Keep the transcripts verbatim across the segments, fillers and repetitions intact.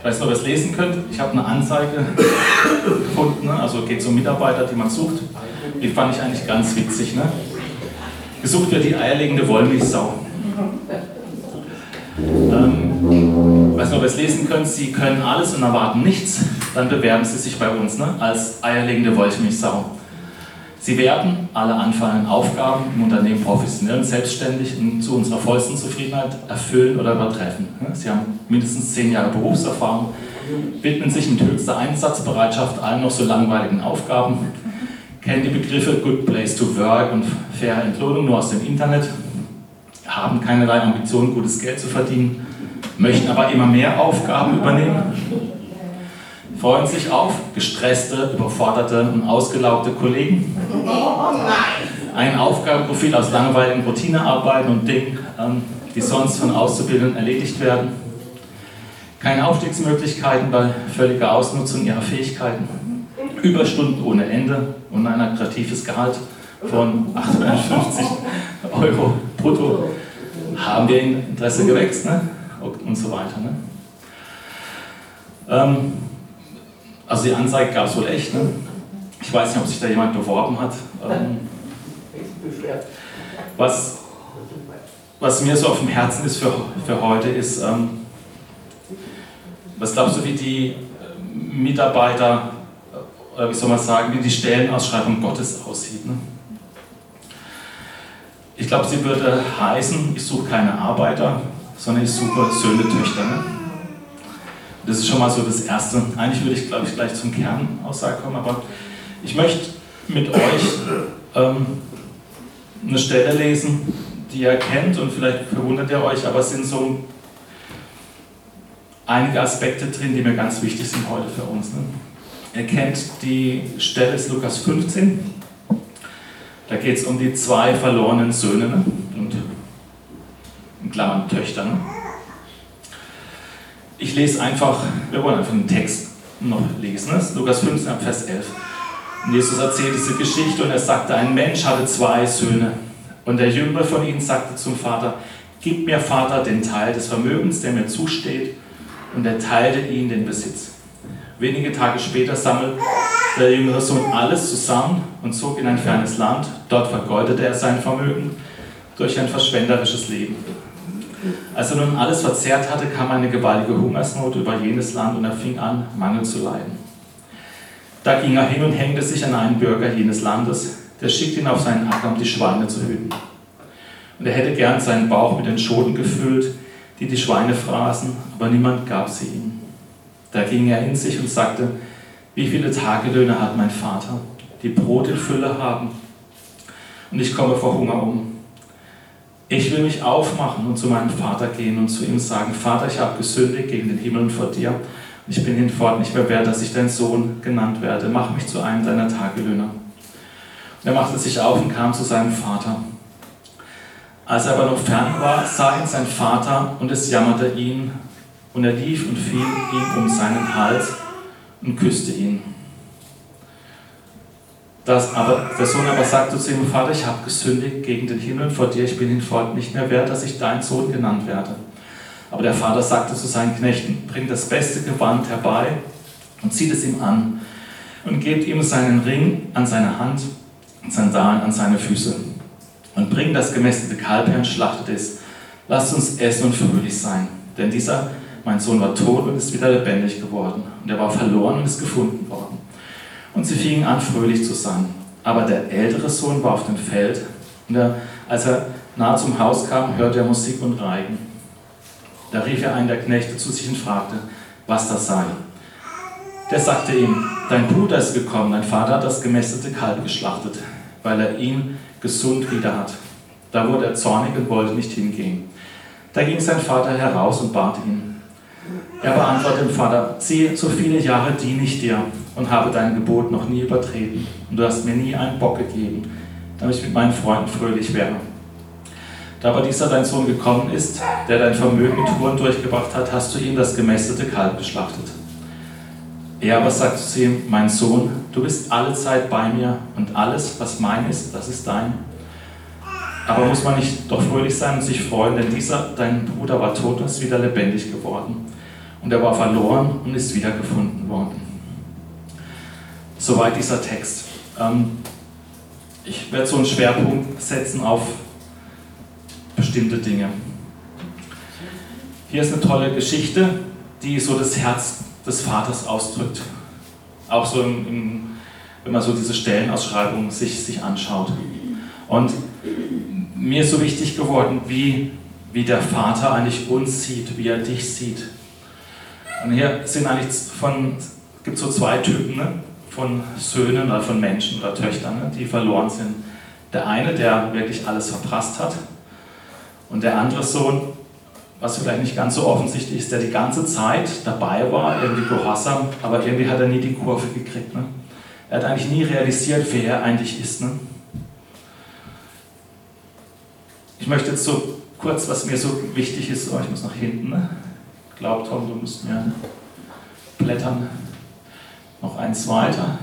Ich weiß nicht, ob ihr es lesen könnt. Ich habe eine Anzeige gefunden, ne? Also geht um Mitarbeiter, die man sucht. Die fand ich eigentlich ganz witzig. Ne? Gesucht wird die eierlegende Wollmilchsau. Ähm, ich weiß nicht, ob ihr es lesen könnt. Sie können alles und erwarten nichts. Dann bewerben Sie sich bei uns, ne? Als eierlegende Wollmilchsau. Sie werden alle anfallenden Aufgaben im Unternehmen professionell und selbstständig und zu unserer vollsten Zufriedenheit erfüllen oder übertreffen. Sie haben mindestens zehn Jahre Berufserfahrung, widmen sich mit höchster Einsatzbereitschaft allen noch so langweiligen Aufgaben, kennen die Begriffe Good Place to Work und faire Entlohnung nur aus dem Internet, haben keinerlei Ambitionen, gutes Geld zu verdienen, möchten aber immer mehr Aufgaben übernehmen, freuen sich auf gestresste, überforderte und ausgelaugte Kollegen. Ein Aufgabenprofil aus langweiligen Routinearbeiten und Dingen, die sonst von Auszubildenden erledigt werden. Keine Aufstiegsmöglichkeiten bei völliger Ausnutzung ihrer Fähigkeiten. Überstunden ohne Ende und ein attraktives Gehalt von achthundertfünfzig Euro brutto. Haben wir in Interesse geweckt, ne? Und so weiter. Ne? Ähm, Also die Anzeige gab es wohl echt, ne? Ich weiß nicht, ob sich da jemand beworben hat. Ähm, was, was mir so auf dem Herzen ist für, für heute ist, ähm, was glaubst du, wie die Mitarbeiter, oder wie soll man sagen, wie die Stellenausschreibung Gottes aussieht? Ne? Ich glaube, sie würde heißen, ich suche keine Arbeiter, sondern ich suche Söhne, Töchter. Ne? Das ist schon mal so das Erste. Eigentlich würde ich, glaube ich, gleich zum Kernaussage kommen, aber ich möchte mit euch ähm, eine Stelle lesen, die ihr kennt und vielleicht verwundert ihr euch, aber es sind so einige Aspekte drin, die mir ganz wichtig sind heute für uns. Ne? Ihr kennt die Stelle, ist Lukas fünfzehn. Da geht es um die zwei verlorenen Söhne, ne? Und in Klammern Töchter. Ne? Ich lese einfach, wir wollen einfach den Text noch lesen, ne? Lukas fünfzehn, Vers elf. Und Jesus erzählt diese Geschichte und er sagte, ein Mensch hatte zwei Söhne. Und der Jüngere von ihnen sagte zum Vater, gib mir, Vater, den Teil des Vermögens, der mir zusteht. Und er teilte ihnen den Besitz. Wenige Tage später sammelte der jüngere Sohn alles zusammen und zog in ein fernes Land. Dort vergeudete er sein Vermögen durch ein verschwenderisches Leben. Als er nun alles verzehrt hatte, kam eine gewaltige Hungersnot über jenes Land und er fing an, Mangel zu leiden. Da ging er hin und hängte sich an einen Bürger jenes Landes, der schickte ihn auf seinen Acker, um die Schweine zu hüten. Und er hätte gern seinen Bauch mit den Schoten gefüllt, die die Schweine fraßen, aber niemand gab sie ihm. Da ging er in sich und sagte, wie viele Tagelöhne hat mein Vater, die Brot in Fülle haben, und ich komme vor Hunger um. Ich will mich aufmachen und zu meinem Vater gehen und zu ihm sagen, Vater, ich habe gesündigt gegen den Himmel und vor dir, und ich bin hinfort nicht mehr wert, dass ich dein Sohn genannt werde. Mach mich zu einem deiner Tagelöhner. Und er machte sich auf und kam zu seinem Vater. Als er aber noch fern war, sah ihn sein Vater und es jammerte ihn, und er lief und fiel ihm um seinen Hals und küsste ihn. Das aber, der Sohn aber sagte zu ihm, Vater, ich habe gesündigt gegen den Himmel und vor dir, ich bin hinfort nicht mehr wert, dass ich dein Sohn genannt werde. Aber der Vater sagte zu seinen Knechten, bringt das beste Gewand herbei und zieht es ihm an und gebt ihm seinen Ring an seine Hand und Sandalen an seine Füße. Und bringt das gemästete Kalb her und schlachtet es. Lasst uns essen und fröhlich sein. Denn dieser, mein Sohn, war tot und ist wieder lebendig geworden. Und er war verloren und ist gefunden worden. Und sie fingen an, fröhlich zu sein. Aber der ältere Sohn war auf dem Feld. Und er, als er nahe zum Haus kam, hörte er Musik und Reigen. Da rief er einen der Knechte zu sich und fragte, was das sei. Der sagte ihm, dein Bruder ist gekommen, dein Vater hat das gemästete Kalb geschlachtet, weil er ihn gesund wieder hat. Da wurde er zornig und wollte nicht hingehen. Da ging sein Vater heraus und bat ihn. Er beantwortete dem Vater, siehe, so viele Jahre diene ich dir und habe dein Gebot noch nie übertreten. Und du hast mir nie einen Bock gegeben, damit ich mit meinen Freunden fröhlich wäre. Da aber dieser dein Sohn gekommen ist, der dein Vermögen mit Huren durchgebracht hat, hast du ihm das gemästete Kalb geschlachtet. Er aber sagte zu ihm, mein Sohn, du bist alle Zeit bei mir und alles, was mein ist, das ist dein. Aber muss man nicht doch fröhlich sein und sich freuen, denn dieser, dein Bruder, war tot und ist wieder lebendig geworden. und er war verloren und ist wiedergefunden worden. Soweit dieser Text. Ähm, ich werde so einen Schwerpunkt setzen auf bestimmte Dinge. Hier ist eine tolle Geschichte, die so das Herz des Vaters ausdrückt. Auch so, im, im, wenn man so diese Stellenausschreibung sich, sich anschaut. Und mir ist so wichtig geworden, wie, wie der Vater eigentlich uns sieht, wie er dich sieht. Und hier sind eigentlich von, es gibt so zwei Typen, ne, von Söhnen oder von Menschen oder Töchtern, ne, die verloren sind. Der eine, der wirklich alles verprasst hat, und der andere Sohn, was vielleicht nicht ganz so offensichtlich ist, der die ganze Zeit dabei war, irgendwie gehorsam, aber irgendwie hat er nie die Kurve gekriegt. Ne? Er hat eigentlich nie realisiert, wer er eigentlich ist. Ne? Ich möchte jetzt so kurz, was mir so wichtig ist, oh, ich muss nach hinten. Ne? Ich glaube, Tom, du musst mir blättern. Noch eins weiter.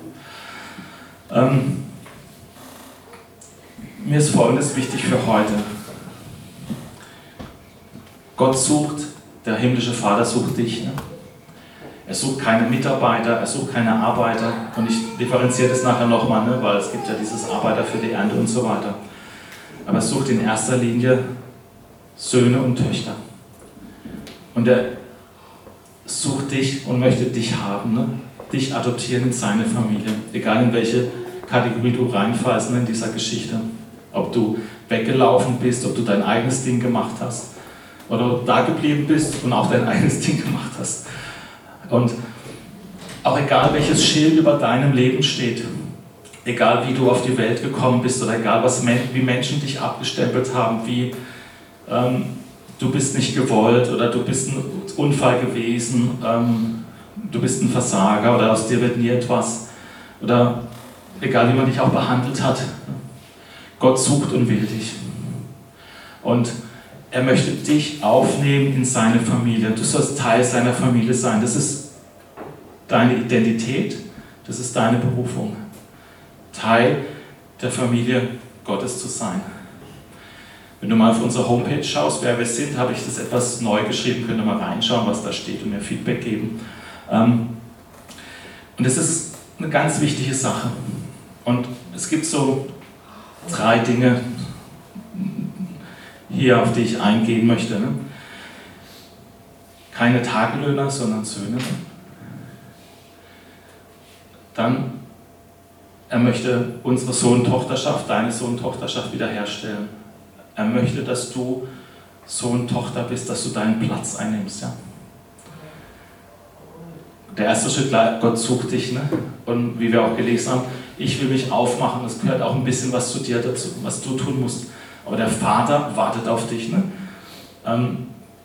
Ähm, mir ist Folgendes wichtig für heute. Gott sucht, der himmlische Vater sucht dich. Ne? Er sucht keine Mitarbeiter, er sucht keine Arbeiter. Und ich differenziere das nachher nochmal, ne? Weil es gibt ja dieses Arbeiter für die Ernte und so weiter. Aber er sucht in erster Linie Söhne und Töchter. Und er sucht dich und möchte dich haben, ne? Dich adoptieren in seine Familie. Egal in welche Kategorie du reinfallst, ne, in dieser Geschichte. Ob du weggelaufen bist, ob du dein eigenes Ding gemacht hast. Oder da geblieben bist und auch dein eigenes Ding gemacht hast. Und auch egal, welches Schild über deinem Leben steht, egal wie du auf die Welt gekommen bist oder egal, was, wie Menschen dich abgestempelt haben, wie ähm, du bist nicht gewollt oder du bist ein Unfall gewesen, ähm, du bist ein Versager oder aus dir wird nie etwas. Oder egal, wie man dich auch behandelt hat. Gott sucht und will dich. Und er möchte dich aufnehmen in seine Familie. Du sollst Teil seiner Familie sein. Das ist deine Identität, das ist deine Berufung. Teil der Familie Gottes zu sein. Wenn du mal auf unsere Homepage schaust, wer wir sind, habe ich das etwas neu geschrieben. Könnt ihr mal reinschauen, was da steht und mir Feedback geben. Und das ist eine ganz wichtige Sache. Und es gibt so drei Dinge, hier, auf die ich eingehen möchte. Ne? Keine Tagelöhner, sondern Söhne. Dann, er möchte unsere Sohn-Tochterschaft, deine Sohn-Tochterschaft wiederherstellen. Er möchte, dass du Sohn-Tochter bist, dass du deinen Platz einnimmst. Ja? Der erste Schritt, Gott sucht dich. Ne? Und wie wir auch gelesen haben, ich will mich aufmachen. Es gehört auch ein bisschen was zu dir dazu, was du tun musst. Aber der Vater wartet auf dich. Ne? Ähm,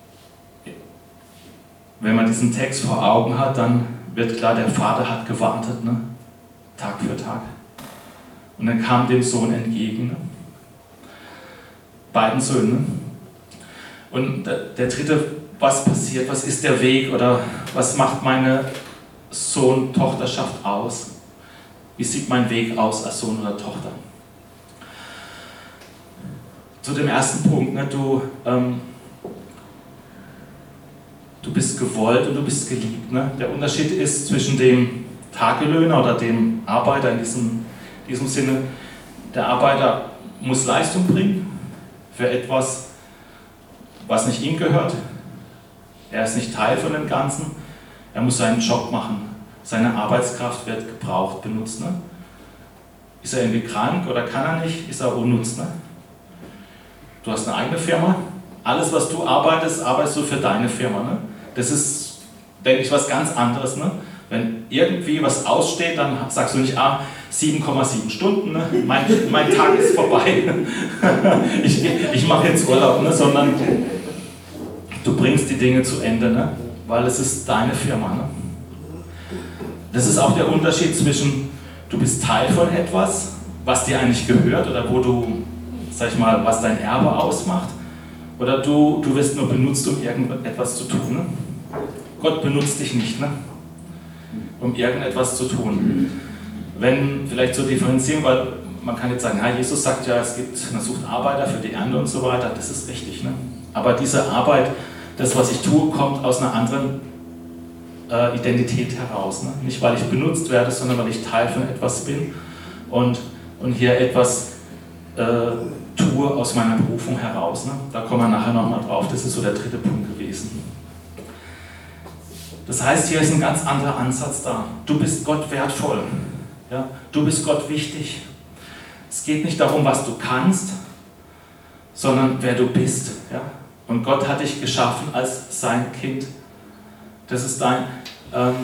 wenn man diesen Text vor Augen hat, dann wird klar, der Vater hat gewartet, ne? Tag für Tag. Und dann kam dem Sohn entgegen. Ne? Beiden Söhnen. Und der, der dritte, was passiert, was ist der Weg oder was macht meine Sohn-Tochterschaft aus? Wie sieht mein Weg aus als Sohn oder Tochter? Zu dem ersten Punkt, ne, du, ähm, du bist gewollt und du bist geliebt. Ne? Der Unterschied ist zwischen dem Tagelöhner oder dem Arbeiter in diesem, diesem Sinne, der Arbeiter muss Leistung bringen für etwas, was nicht ihm gehört. Er ist nicht Teil von dem Ganzen. Er muss seinen Job machen. Seine Arbeitskraft wird gebraucht, benutzt. Ne? Ist er irgendwie krank oder kann er nicht, ist er unnütz. Ne? Du hast eine eigene Firma. Alles, was du arbeitest, arbeitest du für deine Firma. Ne? Das ist, denke ich, was ganz anderes. Ne? Wenn irgendwie was aussteht, dann sagst du nicht, ah, sieben Komma sieben Stunden, ne? mein, mein Tag ist vorbei. ich ich mache jetzt Urlaub, ne? Sondern du bringst die Dinge zu Ende, ne? Weil es ist deine Firma. Ne? Das ist auch der Unterschied zwischen, du bist Teil von etwas, was dir eigentlich gehört oder wo du, sag ich mal, was dein Erbe ausmacht, oder du, du wirst nur benutzt, um irgendetwas zu tun. Ne? Gott benutzt dich nicht, ne? Um irgendetwas zu tun. Wenn, vielleicht zur Differenzierung, weil man kann jetzt sagen, ja, Jesus sagt ja, es gibt, man sucht Arbeiter für die Ernte und so weiter, das ist richtig. Ne? Aber diese Arbeit das, was ich tue, kommt aus einer anderen äh, Identität heraus. Ne? Nicht, weil ich benutzt werde, sondern weil ich Teil von etwas bin und, und hier etwas äh, tue aus meiner Berufung heraus. Ne? Da kommen wir nachher nochmal drauf. Das ist so der dritte Punkt gewesen. Das heißt, hier ist ein ganz anderer Ansatz da. Du bist Gott wertvoll. Ja? Du bist Gott wichtig. Es geht nicht darum, was du kannst, sondern wer du bist. Ja? Und Gott hat dich geschaffen als sein Kind. Das ist dein, ähm,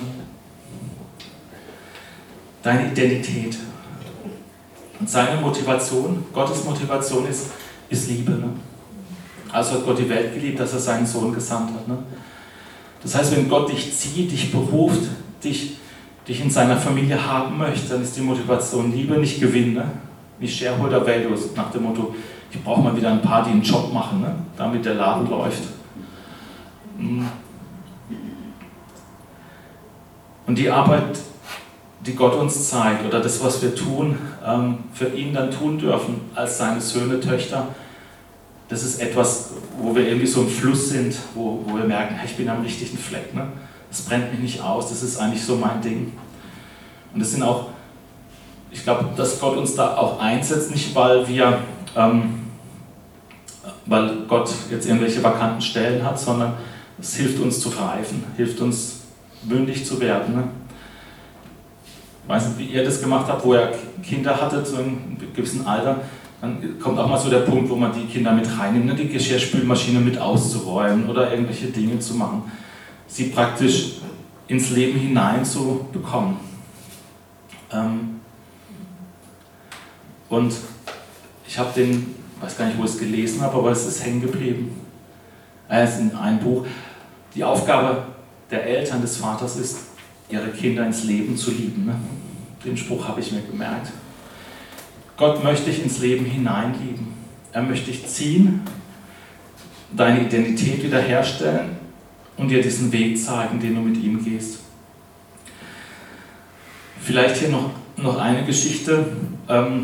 deine Identität. Und seine Motivation, Gottes Motivation ist, ist Liebe. Ne? Also hat Gott die Welt geliebt, dass er seinen Sohn gesandt hat. Ne? Das heißt, wenn Gott dich zieht, dich beruft, dich, dich in seiner Familie haben möchte, dann ist die Motivation Liebe, nicht Gewinn. Ne? Nicht Shareholder Values, nach dem Motto, ich brauche mal wieder ein paar, die einen Job machen, ne? Damit der Laden läuft. Und die Arbeit, die Gott uns zeigt, oder das, was wir tun, ähm, für ihn dann tun dürfen, als seine Söhne, Töchter, das ist etwas, wo wir irgendwie so im Fluss sind, wo, wo wir merken, hey, ich bin am richtigen Fleck. Ne? Das brennt mich nicht aus, das ist eigentlich so mein Ding. Und das sind auch, ich glaube, dass Gott uns da auch einsetzt, nicht weil wir, ähm, weil Gott jetzt irgendwelche vakanten Stellen hat, sondern es hilft uns zu reifen, hilft uns mündig zu werden. Ne? Ich weiß nicht, wie ihr das gemacht habt, wo ihr Kinder hattet, so in einem gewissen Alter, dann kommt auch mal so der Punkt, wo man die Kinder mit reinnimmt, ne? Die Geschirrspülmaschine mit auszuräumen oder irgendwelche Dinge zu machen, sie praktisch ins Leben hinein zu bekommen. Ähm, Und ich habe den, ich weiß gar nicht, wo ich es gelesen habe, aber es ist hängen geblieben. Es ist in einem Buch. Die Aufgabe der Eltern, des Vaters ist, ihre Kinder ins Leben zu lieben. Ne? Den Spruch habe ich mir gemerkt. Gott möchte dich ins Leben hineinlieben. Er möchte dich ziehen, deine Identität wiederherstellen und dir diesen Weg zeigen, den du mit ihm gehst. Vielleicht hier noch, noch eine Geschichte. Ähm,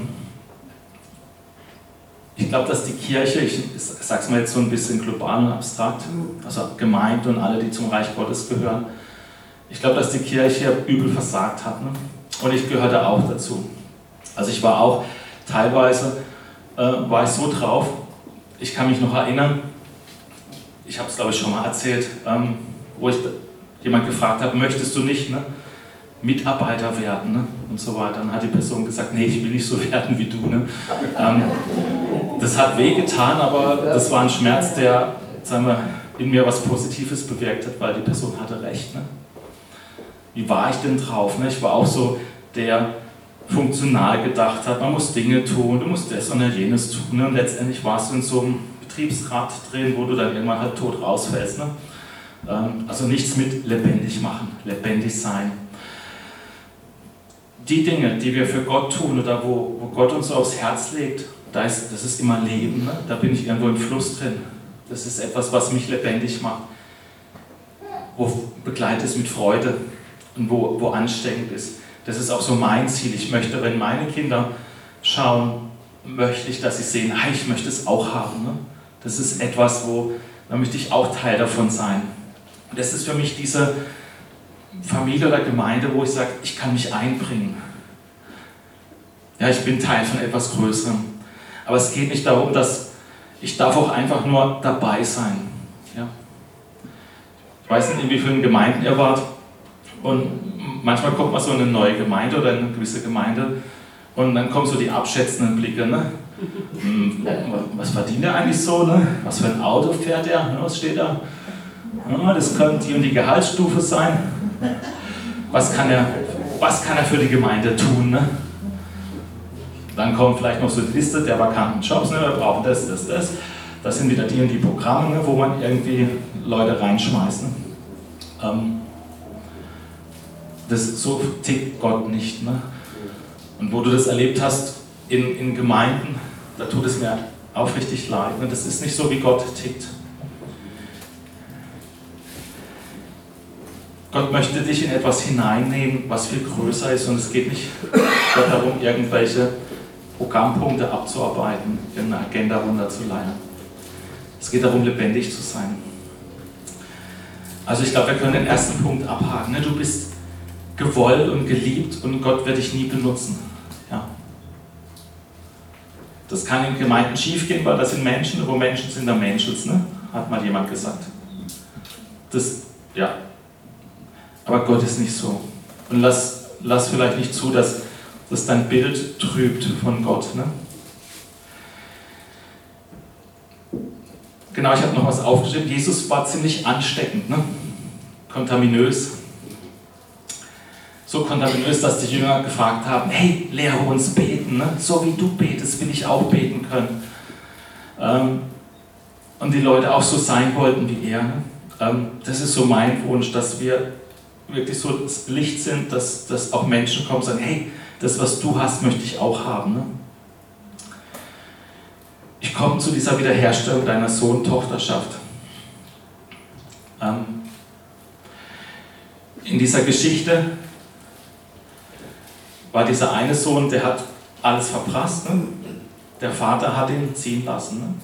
Ich glaube, dass die Kirche, ich sage es mal jetzt so ein bisschen global und abstrakt, also Gemeinde und alle, die zum Reich Gottes gehören, ich glaube, dass die Kirche übel versagt hat. Ne? Und ich gehörte auch dazu. Also ich war auch teilweise, äh, war ich so drauf, ich kann mich noch erinnern, ich habe es glaube ich schon mal erzählt, ähm, wo ich jemand gefragt habe, möchtest du nicht ne, Mitarbeiter werden ne? Und so weiter. Dann hat die Person gesagt, nee, ich will nicht so werden wie du. Ne? Ähm, das hat wehgetan, aber das war ein Schmerz, der, sagen wir, in mir was Positives bewirkt hat, weil die Person hatte recht. Ne? Wie war ich denn drauf? Ne? Ich war auch so, der funktional gedacht hat, man muss Dinge tun, du musst das und jenes tun. Ne? Und letztendlich warst du in so einem Betriebsrat drin, wo du dann irgendwann halt tot rausfällst. Ne? Ähm, also nichts mit lebendig machen, lebendig sein. Die Dinge, die wir für Gott tun oder wo, wo Gott uns so aufs Herz legt, da ist, das ist immer Leben. Ne? Da bin ich irgendwo im Fluss drin. Das ist etwas, was mich lebendig macht. Wo begleitet es mit Freude und wo, wo ansteckend ist. Das ist auch so mein Ziel. Ich möchte, wenn meine Kinder schauen, möchte ich, dass sie sehen, hey, ich möchte es auch haben. Ne? Das ist etwas, wo, da möchte ich auch Teil davon sein. Und das ist für mich diese Familie oder Gemeinde, wo ich sage, ich kann mich einbringen. Ja, ich bin Teil von etwas Größerem. Aber es geht nicht darum, dass ich darf auch einfach nur dabei sein. Ja. Ich weiß nicht, in wie vielen Gemeinden ihr wart. Und manchmal kommt man so in eine neue Gemeinde oder in eine gewisse Gemeinde und dann kommen so die abschätzenden Blicke. Ne? Was verdient er eigentlich so? Ne? Was für ein Auto fährt er? Was steht da? Ja, das könnte die und die Gehaltsstufe sein. Was kann er, was kann er für die Gemeinde tun? Ne? Dann kommt vielleicht noch so die Liste der vakanten Jobs. Ne? Wir brauchen das, das, das. Das sind wieder die und die Programme, ne? Wo man irgendwie Leute reinschmeißt. Ne? Ähm, das, so tickt Gott nicht. Ne? Und wo du das erlebt hast in, in Gemeinden, da tut es mir aufrichtig leid. Ne? Das ist nicht so, wie Gott tickt. Gott möchte dich in etwas hineinnehmen, was viel größer ist, und es geht nicht darum, irgendwelche Programmpunkte abzuarbeiten, irgendeine Agenda runterzuleiern. Es geht darum, lebendig zu sein. Also ich glaube, wir können den ersten Punkt abhaken. Ne? Du bist gewollt und geliebt und Gott wird dich nie benutzen. Ja. Das kann in Gemeinden schiefgehen, weil das sind Menschen, wo Menschen sind, der Menschels, ne? Hat mal jemand gesagt. Das, ja. Aber Gott ist nicht so. Und lass, lass vielleicht nicht zu, dass, dass dein Bild trübt von Gott. Ne? Genau, ich habe noch was aufgeschrieben. Jesus war ziemlich ansteckend, ne? Kontaminös. So kontaminös, dass die Jünger gefragt haben, hey, lehre uns beten, ne? So wie du betest, will ich auch beten können. Ähm, und die Leute auch so sein wollten wie er. Ne? Ähm, das ist so mein Wunsch, dass wir wirklich so das Licht sind, dass, dass auch Menschen kommen und sagen, hey, das, was du hast, möchte ich auch haben. Ne? Ich komme zu dieser Wiederherstellung deiner Sohn-Tochterschaft. Ähm, in dieser Geschichte war dieser eine Sohn, der hat alles verprasst. Ne? Der Vater hat ihn ziehen lassen. Ne?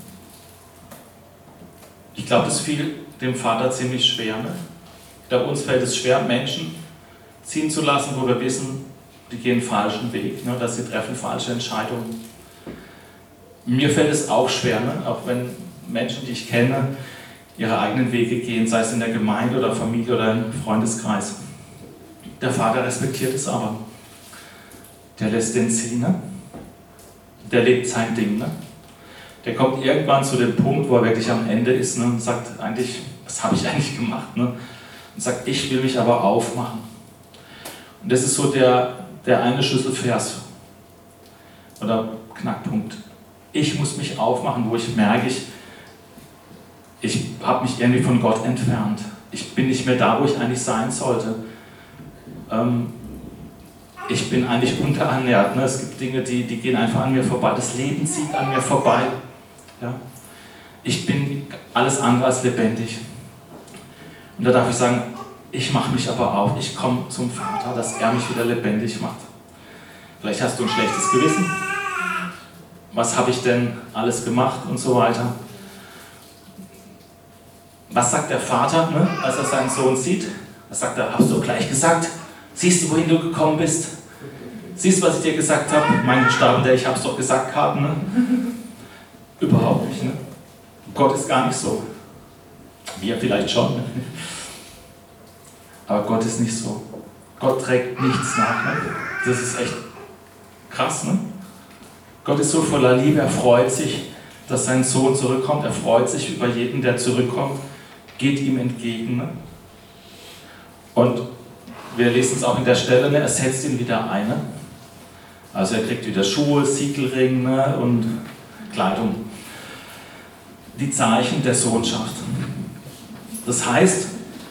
Ich glaube, das fiel dem Vater ziemlich schwer. Ne? Ich glaube, uns fällt es schwer, Menschen ziehen zu lassen, wo wir wissen, die gehen einen falschen Weg, ne? Dass sie treffen falsche Entscheidungen. Mir fällt es auch schwer, ne? Auch wenn Menschen, die ich kenne, ihre eigenen Wege gehen, sei es in der Gemeinde oder Familie oder im Freundeskreis. Der Vater respektiert es aber. Der lässt den ziehen, ne? Der lebt sein Ding. Ne? Der kommt irgendwann zu dem Punkt, wo er wirklich am Ende ist, ne? Und sagt eigentlich, was habe ich eigentlich gemacht? Ne? Und sagt, ich will mich aber aufmachen. Und das ist so der, der eine Schlüsselvers oder Knackpunkt. Ich muss mich aufmachen, wo ich merke, ich, ich habe mich irgendwie von Gott entfernt. Ich bin nicht mehr da, wo ich eigentlich sein sollte. Ähm, ich bin eigentlich unterernährt. Ne? Es gibt Dinge, die, die gehen einfach an mir vorbei. Das Leben zieht an mir vorbei. Ja? Ich bin alles andere als lebendig. Und da darf ich sagen, ich mache mich aber auf. Ich komme zum Vater, dass er mich wieder lebendig macht. Vielleicht hast du ein schlechtes Gewissen. Was habe ich denn alles gemacht und so weiter. Was sagt der Vater, ne, als er seinen Sohn sieht? Was sagt er? Hast du gleich gesagt? Siehst du, wohin du gekommen bist? Siehst du, was ich dir gesagt habe? Mein Stapel, der ich habe es doch gesagt haben. Ne? Überhaupt nicht. Ne? Gott ist gar nicht so. Wir vielleicht schon. Ne? Aber Gott ist nicht so. Gott trägt nichts nach. Ne? Das ist echt krass. Ne? Gott ist so voller Liebe, er freut sich, dass sein Sohn zurückkommt. Er freut sich über jeden, der zurückkommt, geht ihm entgegen. Ne? Und wir lesen es auch in der Stelle, ne? Er setzt ihn wieder ein. Ne? Also er kriegt wieder Schuhe, Siegelring, ne? Und Kleidung. Die Zeichen der Sohnschaft. Das heißt,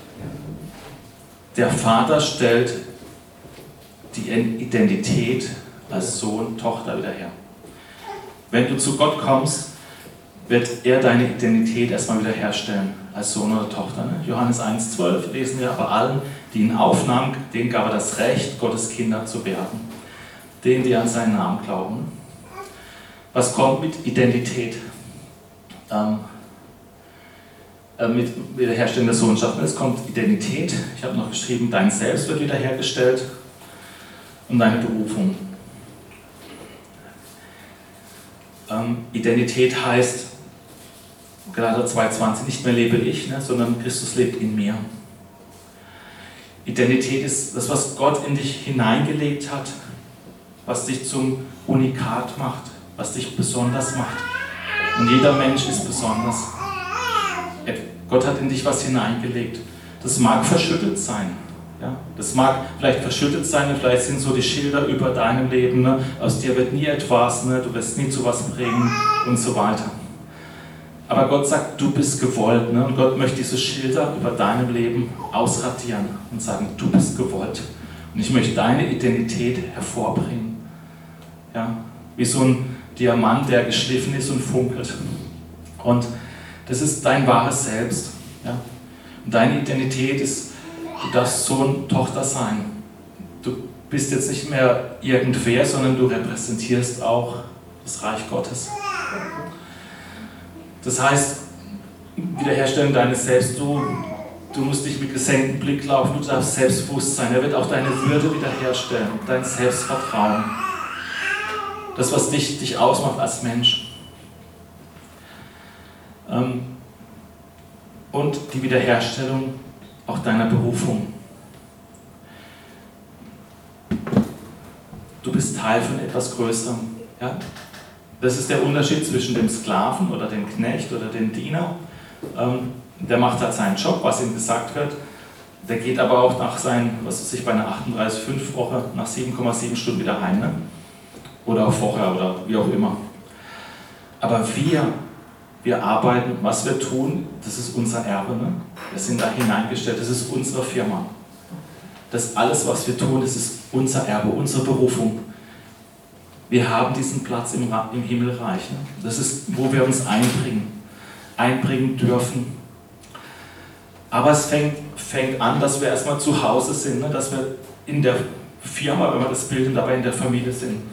der Vater stellt die Identität als Sohn, Tochter wieder her. Wenn du zu Gott kommst, wird er deine Identität erstmal wieder herstellen, als Sohn oder Tochter. Ne? Johannes eins zwölf lesen wir, aber allen, die ihn aufnahmen, denen gab er das Recht, Gottes Kinder zu werden. Denen, die an seinen Namen glauben. Was kommt mit Identität? Ähm, äh, mit Wiederherstellung der Sohnschaft. Es kommt Identität, ich habe noch geschrieben, dein Selbst wird wiederhergestellt und deine Berufung. Ähm, Identität heißt, Galater zwei zwanzig, nicht mehr lebe ich, ne, sondern Christus lebt in mir. Identität ist das, was Gott in dich hineingelegt hat, was dich zum Unikat macht, was dich besonders macht. Und jeder Mensch ist besonders. Gott hat in dich was hineingelegt. Das mag verschüttet sein. Ja? Das mag vielleicht verschüttet sein und vielleicht sind so die Schilder über deinem Leben, ne? Aus dir wird nie etwas, ne? Du wirst nie zu was bringen und so weiter. Aber Gott sagt, du bist gewollt, ne? Und Gott möchte diese Schilder über deinem Leben ausradieren und sagen, du bist gewollt. Und ich möchte deine Identität hervorbringen. Ja? Wie so ein Diamant, der geschliffen ist und funkelt. Und das ist dein wahres Selbst. Ja? Und deine Identität ist, du darfst Sohn, Tochter sein. Du bist jetzt nicht mehr irgendwer, sondern du repräsentierst auch das Reich Gottes. Das heißt, Wiederherstellung deines Selbst, du, Du musst nicht mit gesenktem Blick laufen, du darfst selbstbewusst sein. Er wird auch deine Würde wiederherstellen, dein Selbstvertrauen. Das, was dich, dich ausmacht als Mensch. Ähm, und die Wiederherstellung auch deiner Berufung. Du bist Teil von etwas Größerem. Ja? Das ist der Unterschied zwischen dem Sklaven oder dem Knecht oder dem Diener. Ähm, der macht halt seinen Job, was ihm gesagt wird. Der geht aber auch nach seinen, was weiß ich, bei einer achtunddreißig Komma fünf Woche nach sieben Komma sieben Stunden wieder heim. Ne? Oder auch vorher oder wie auch immer. Aber wir, wir arbeiten, was wir tun, das ist unser Erbe. Ne? Wir sind da hineingestellt, das ist unsere Firma. Das alles, was wir tun, das ist unser Erbe, unsere Berufung. Wir haben diesen Platz im, im Himmelreich. Ne? Das ist, wo wir uns einbringen, einbringen dürfen. Aber es fängt, fängt an, dass wir erstmal zu Hause sind, ne? Dass wir in der Firma, wenn wir das bilden, dabei in der Familie sind.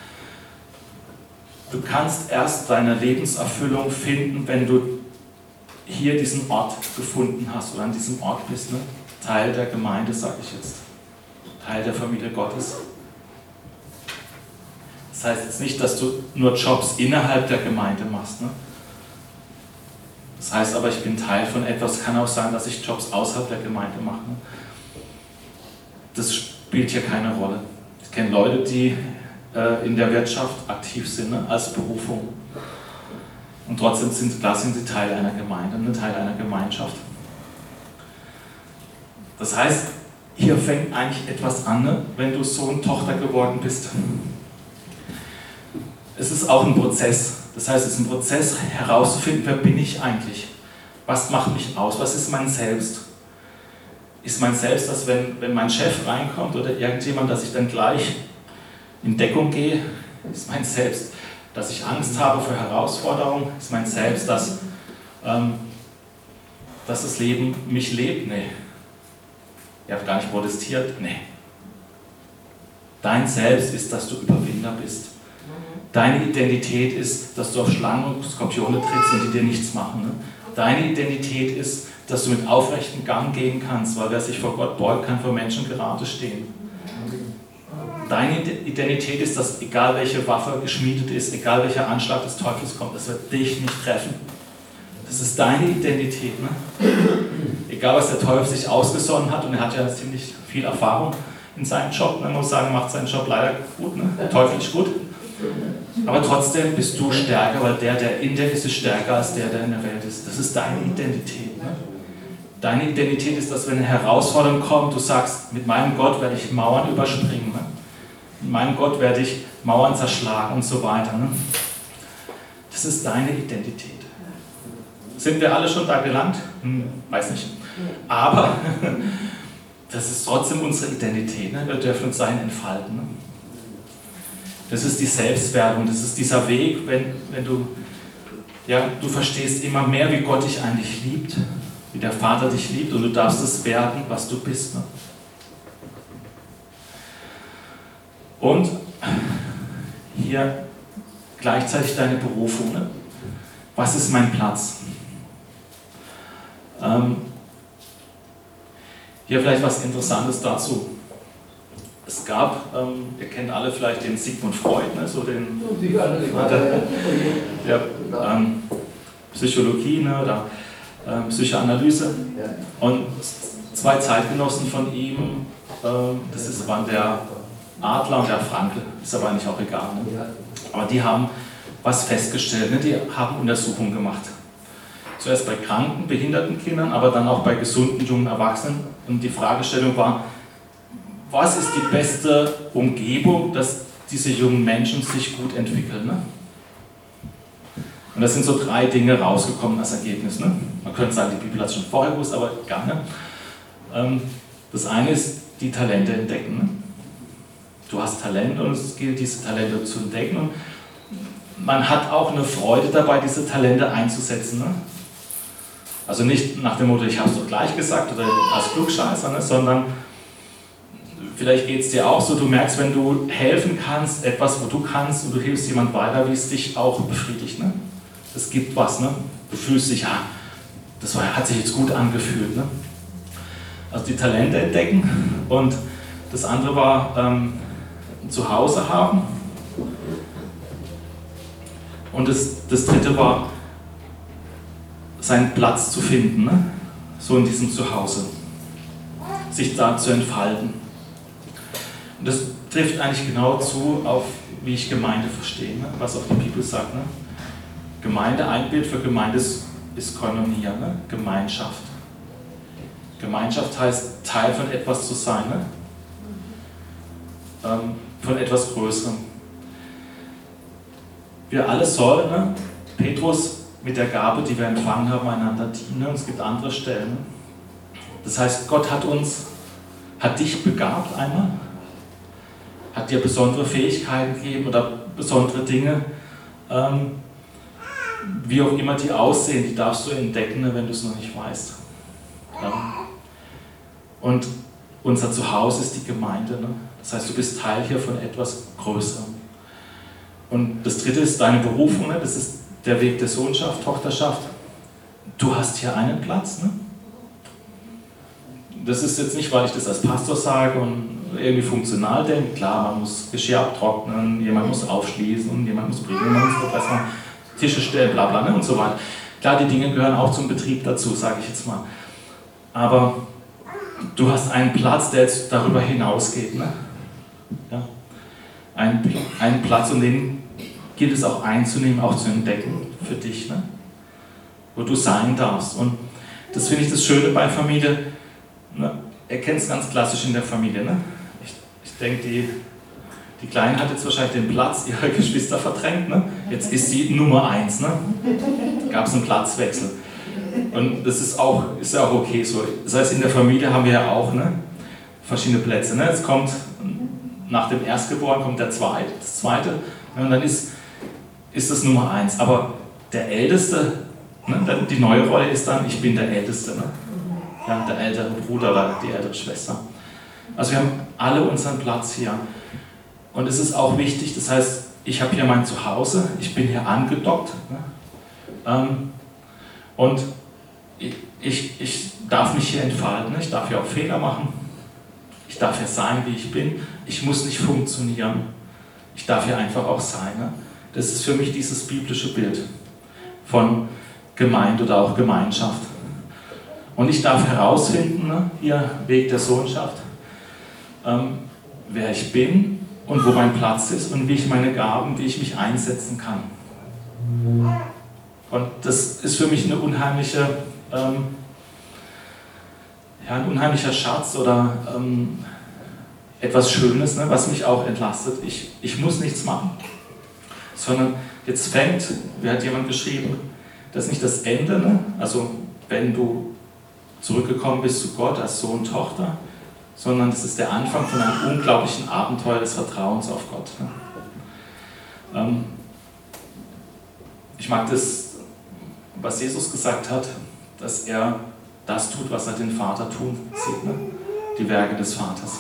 Du kannst erst deine Lebenserfüllung finden, wenn du hier diesen Ort gefunden hast oder an diesem Ort bist. Ne? Teil der Gemeinde, sage ich jetzt. Teil der Familie Gottes. Das heißt jetzt nicht, dass du nur Jobs innerhalb der Gemeinde machst. Ne? Das heißt aber, ich bin Teil von etwas. Es kann auch sein, dass ich Jobs außerhalb der Gemeinde mache. Ne? Das spielt hier keine Rolle. Ich kenne Leute, die äh, in der Wirtschaft aktiv sind, ne? Als Berufung. Und trotzdem sind, klar sind sie Teil einer Gemeinde, ne? Teil einer Gemeinschaft. Das heißt, hier fängt eigentlich etwas an, ne? Wenn du Sohn, Tochter geworden bist. Es ist auch ein Prozess. Das heißt, es ist ein Prozess herauszufinden, wer bin ich eigentlich? Was macht mich aus? Was ist mein Selbst? Ist mein Selbst, dass wenn, wenn mein Chef reinkommt oder irgendjemand, dass ich dann gleich in Deckung gehe? Ist mein Selbst, dass ich Angst habe vor Herausforderungen? Ist mein Selbst, dass, ähm, dass das Leben mich lebt? Nee. Ihr habt gar nicht protestiert? Nee. Dein Selbst ist, dass du Überwinder bist. Deine Identität ist, dass du auf Schlangen und Skorpione trittst und die dir nichts machen. Ne? Deine Identität ist, dass du mit aufrechtem Gang gehen kannst, weil wer sich vor Gott beugt, kann vor Menschen gerade stehen. Deine Identität ist, dass egal welche Waffe geschmiedet ist, egal welcher Anschlag des Teufels kommt, das wird dich nicht treffen. Das ist deine Identität. Ne? Egal was der Teufel sich ausgesonnen hat, und er hat ja ziemlich viel Erfahrung in seinem Job, man muss sagen, er macht seinen Job leider gut, ne? Teuflisch gut. Aber trotzdem bist du stärker, weil der, der in dir ist, ist stärker als der, der in der Welt ist. Das ist deine Identität. Ne? Deine Identität ist, dass wenn eine Herausforderung kommt, du sagst, mit meinem Gott werde ich Mauern überspringen. Ne? Mit meinem Gott werde ich Mauern zerschlagen und so weiter. Ne? Das ist deine Identität. Sind wir alle schon da gelangt? Hm, weiß nicht. Aber das ist trotzdem unsere Identität. Ne? Wir dürfen uns dahin entfalten. Ne? Das ist die Selbstwerdung, das ist dieser Weg, wenn, wenn du, ja, du verstehst immer mehr, wie Gott dich eigentlich liebt, wie der Vater dich liebt, und du darfst es werden, was du bist. Ne? Und hier gleichzeitig deine Berufung. Ne? Was ist mein Platz? Ähm, hier vielleicht was Interessantes dazu. Es gab, ähm, ihr kennt alle vielleicht den Sigmund Freud, ne, so den der, der ähm, Psychologie, ne, oder ähm, Psychoanalyse. Und zwei Zeitgenossen von ihm, ähm, das ist, waren der Adler und der Frankl, ist aber eigentlich auch egal. Ne? Aber die haben was festgestellt, ne? Die haben Untersuchungen gemacht. Zuerst bei kranken, behinderten Kindern, aber dann auch bei gesunden, jungen Erwachsenen. Und die Fragestellung war, was ist die beste Umgebung, dass diese jungen Menschen sich gut entwickeln? Ne? Und da sind so drei Dinge rausgekommen als Ergebnis. Ne? Man könnte sagen, die Bibel hat es schon vorher gewusst, aber gar nicht. Ähm, das eine ist, die Talente entdecken. Ne? Du hast Talente und es gilt, diese Talente zu entdecken. Und man hat auch eine Freude dabei, diese Talente einzusetzen. Ne? Also nicht nach dem Motto, ich habe es doch gleich gesagt oder als Klugscheißer, ne? Sondern vielleicht geht es dir auch so, du merkst, wenn du helfen kannst, etwas, wo du kannst, und du hilfst jemand weiter, wie es dich auch befriedigt. Ne? Das gibt was. Ne? Du fühlst dich, ja, das war, hat sich jetzt gut angefühlt. Ne? also die Talente entdecken, und das andere war ähm, ein Zuhause haben, und das, das dritte war seinen Platz zu finden, ne? So in diesem Zuhause, sich da zu entfalten. Und das trifft eigentlich genau zu auf, wie ich Gemeinde verstehe, ne? Was auch die Bibel sagt. Ne? Gemeinde, ein Bild für Gemeinde ist, ist Koinonia, ne? Gemeinschaft. Gemeinschaft heißt, Teil von etwas zu sein, ne? ähm, von etwas Größerem. Wir alle sollen, ne? Petrus mit der Gabe, die wir empfangen haben, einander dienen, und es gibt andere Stellen. Das heißt, Gott hat uns, hat dich begabt einmal, hat dir besondere Fähigkeiten gegeben oder besondere Dinge, ähm, wie auch immer die aussehen, die darfst du entdecken, wenn du es noch nicht weißt. Ja. Und unser Zuhause ist die Gemeinde. Ne? Das heißt, du bist Teil hier von etwas Größerem. Und das dritte ist deine Berufung, ne? Das ist der Weg der Sohnschaft, Tochterschaft. Du hast hier einen Platz. Ne? Das ist jetzt nicht, weil ich das als Pastor sage und irgendwie funktional denke. Klar, man muss Geschirr abtrocknen, jemand muss aufschließen, jemand muss bringen, jemand muss das machen, Tische stellen, bla bla, ne? Und so weiter. Klar, die Dinge gehören auch zum Betrieb dazu, sage ich jetzt mal. Aber du hast einen Platz, der jetzt darüber hinausgeht. Ne? Ja? Ein, einen Platz, und den gilt es auch einzunehmen, auch zu entdecken für dich, ne? Wo du sein darfst. Und das finde ich das Schöne bei Familie. Ne? Ihr kennt es ganz klassisch in der Familie. Ne? Ich, ich denke, die, die Kleine hat jetzt wahrscheinlich den Platz ihrer Geschwister verdrängt. Ne? Jetzt ist sie Nummer eins. Ne? Gab es einen Platzwechsel. Und das ist, auch, ist ja auch okay so. Das heißt, in der Familie haben wir ja auch, ne, verschiedene Plätze. Ne? Jetzt kommt, nach dem Erstgeborenen kommt der Zweite, das Zweite, und dann ist, ist das Nummer eins. Aber der Älteste, ne, die neue Rolle ist dann, ich bin der Älteste. Ne? Ja, der ältere Bruder oder die ältere Schwester. Also wir haben alle unseren Platz hier. Und es ist auch wichtig, das heißt, ich habe hier mein Zuhause, ich bin hier angedockt. Ne? Ähm, und ich, ich, ich darf mich hier entfalten, ich darf hier auch Fehler machen, ich darf hier sein, wie ich bin, ich muss nicht funktionieren, ich darf hier einfach auch sein. Ne? Das ist für mich dieses biblische Bild von Gemeinde oder auch Gemeinschaft. Und ich darf herausfinden, ne, hier Weg der Sohnschaft, ähm, wer ich bin und wo mein Platz ist und wie ich meine Gaben, wie ich mich einsetzen kann. Und das ist für mich eine unheimliche, ähm, ja, ein unheimlicher Schatz oder ähm, etwas Schönes, ne, was mich auch entlastet. Ich, ich muss nichts machen, sondern jetzt fängt, wie hat jemand geschrieben, das ist nicht das Ende, ne? Also wenn du zurückgekommen bist zu Gott als Sohn, Tochter, sondern das ist der Anfang von einem unglaublichen Abenteuer des Vertrauens auf Gott. Ne? Ähm, ich mag das, was Jesus gesagt hat, dass er das tut, was er den Vater tun sieht, ne? Die Werke des Vaters.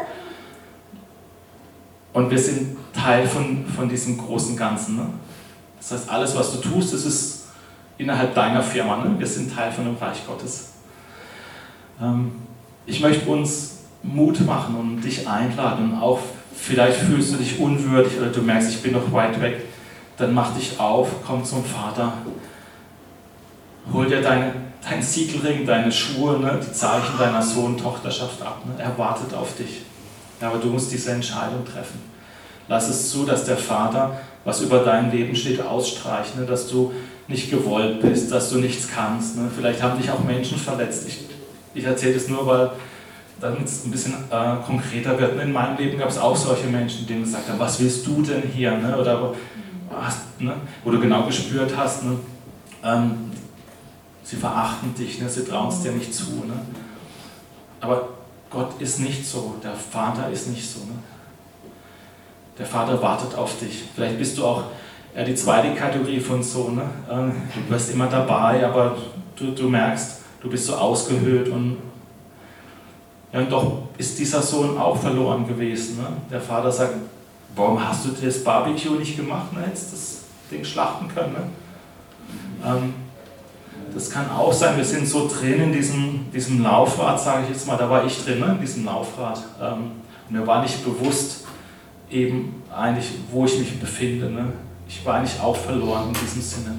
Und wir sind Teil von, von diesem großen Ganzen. Ne? Das heißt, alles, was du tust, das ist innerhalb deiner Firma. Ne? Wir sind Teil von dem Reich Gottes. Ähm, ich möchte uns Mut machen und dich einladen. Und auch vielleicht fühlst du dich unwürdig oder du merkst, ich bin noch weit weg. Dann mach dich auf, komm zum Vater. Hol dir deine, deinen Siegelring, deine Schuhe, ne, die Zeichen deiner Sohn-Tochterschaft ab. Ne? Er wartet auf dich. Ja, aber du musst diese Entscheidung treffen. Lass es zu, dass der Vater, was über dein Leben steht, ausstreicht. Ne? Dass du nicht gewollt bist, dass du nichts kannst. Ne? Vielleicht haben dich auch Menschen verletzt. Ich, ich erzähle das nur, weil damit es ein bisschen äh, konkreter wird. In meinem Leben gab es auch solche Menschen, die gesagt haben, was willst du denn hier? Ne? Oder hast, ne? Wo du genau gespürt hast, ne? ähm, sie verachten dich, ne? Sie trauen es dir nicht zu. Ne? Aber Gott ist nicht so, der Vater ist nicht so. Ne? Der Vater wartet auf dich. Vielleicht bist du auch ja, die zweite Kategorie von so. Ne? Ähm, du bist immer dabei, aber du, du merkst, du bist so ausgehöhlt und ja, und doch ist dieser Sohn auch verloren gewesen. Ne? Der Vater sagt, warum hast du das Barbecue nicht gemacht? Ne? Hättest das Ding schlachten können. Ne? Ähm, Das kann auch sein, wir sind so drin in diesem, diesem Laufrad, sage ich jetzt mal, da war ich drin, ne, in diesem Laufrad. Ähm, und mir war nicht bewusst, eben eigentlich, wo ich mich befinde. Ne? Ich war eigentlich auch verloren in diesem Sinne.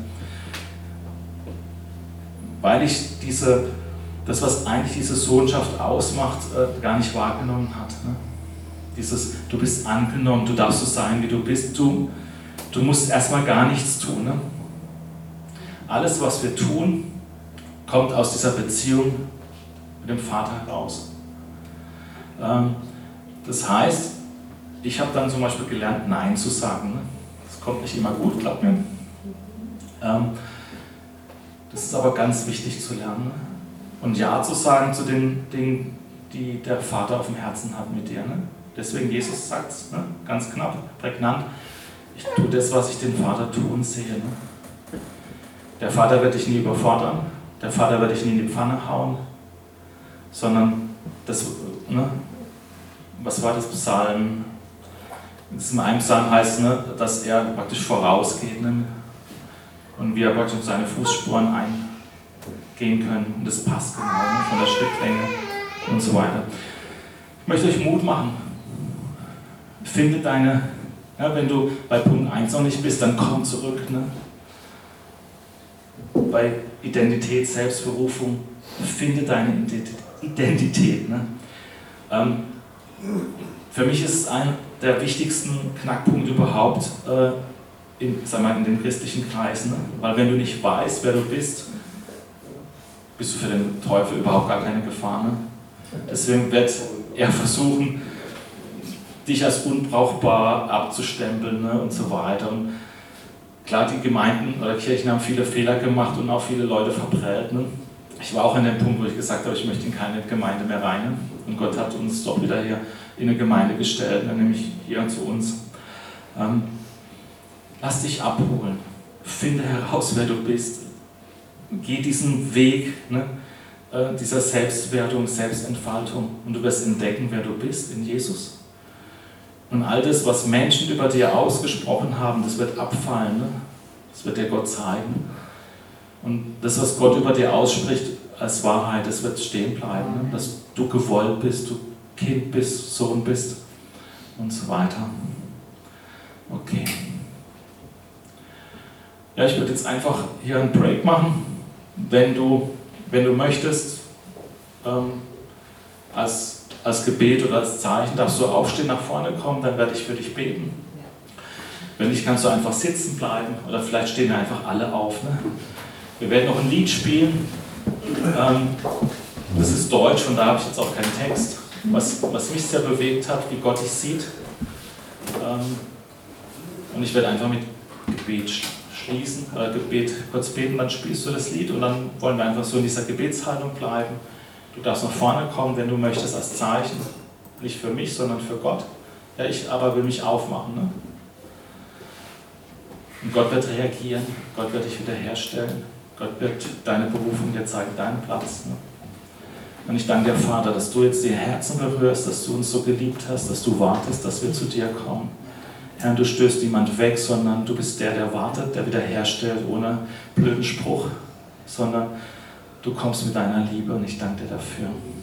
Weil ich diese, das, was eigentlich diese Sohnschaft ausmacht, äh, gar nicht wahrgenommen hat. Ne? Dieses, du bist angenommen, du darfst so sein, wie du bist. Du, du musst erstmal gar nichts tun. Ne? Alles, was wir tun, kommt aus dieser Beziehung mit dem Vater heraus. Ähm, das heißt, ich habe dann zum Beispiel gelernt, Nein zu sagen. Ne? Das kommt nicht immer gut, glaubt mir. Ähm, das ist aber ganz wichtig zu lernen. Ne? Und Ja zu sagen zu den Dingen, die der Vater auf dem Herzen hat mit dir. Ne? Deswegen Jesus sagt es, ne? Ganz knapp, prägnant. Ich tue das, was ich den Vater tun sehe. Ne? Der Vater wird dich nie überfordern, der Vater wird dich nie in die Pfanne hauen, sondern das, ne, was war das Psalm? In diesem einen Psalm heißt, ne, dass er praktisch vorausgeht, ne, und wir praktisch auf seine Fußspuren eingehen können. Und das passt genau, ne, von der Schrittlänge und so weiter. Ich möchte euch Mut machen. Finde deine, ja, wenn du bei Punkt eins noch nicht bist, dann komm zurück. Ne? Bei Identität, Selbstberufung, finde deine Identität. Ne? Ähm, für mich ist es einer der wichtigsten Knackpunkte überhaupt äh, in, sag mal, in den christlichen Kreisen. Ne? Weil wenn du nicht weißt, wer du bist, bist du für den Teufel überhaupt gar keine Gefahr. Ne? Deswegen wird er versuchen, dich als unbrauchbar abzustempeln, ne? Und so weiter. Und klar, die Gemeinden oder Kirchen haben viele Fehler gemacht und auch viele Leute verprellt. Ne? Ich war auch an dem Punkt, wo ich gesagt habe, ich möchte in keine Gemeinde mehr rein. Ne? Und Gott hat uns doch wieder hier in eine Gemeinde gestellt, ne? Nämlich hier zu uns. Ähm, lass dich abholen. Finde heraus, wer du bist. Geh diesen Weg, ne? äh, dieser Selbstwertung, Selbstentfaltung. Und du wirst entdecken, wer du bist in Jesus. Und all das, was Menschen über dir ausgesprochen haben, das wird abfallen. Ne? Das wird dir Gott zeigen. Und das, was Gott über dir ausspricht als Wahrheit, das wird stehen bleiben. Ne? Dass du gewollt bist, du Kind bist, Sohn bist und so weiter. Okay. Ja, ich würde jetzt einfach hier einen Break machen. Wenn du, wenn du möchtest, ähm, als als Gebet oder als Zeichen, darfst du aufstehen, nach vorne kommen, dann werde ich für dich beten. Wenn nicht, kannst du einfach sitzen bleiben oder vielleicht stehen wir einfach alle auf. Ne? Wir werden noch ein Lied spielen. Ähm, das ist Deutsch und da habe ich jetzt auch keinen Text. Was, was mich sehr bewegt hat, wie Gott dich sieht. Ähm, und ich werde einfach mit Gebet schließen, oder Gebet kurz beten, dann spielst du das Lied und dann wollen wir einfach so in dieser Gebetshaltung bleiben. Du darfst nach vorne kommen, wenn du möchtest, als Zeichen. Nicht für mich, sondern für Gott. Ja, ich aber will mich aufmachen. Ne? Und Gott wird reagieren, Gott wird dich wiederherstellen. Gott wird deine Berufung dir zeigen, deinen Platz. Ne? Und ich danke dir, Vater, dass du jetzt die Herzen berührst, dass du uns so geliebt hast, dass du wartest, dass wir zu dir kommen. Herr, du stößt niemand weg, sondern du bist der, der wartet, der wiederherstellt, ohne blöden Spruch, sondern du kommst mit deiner Liebe und ich danke dir dafür.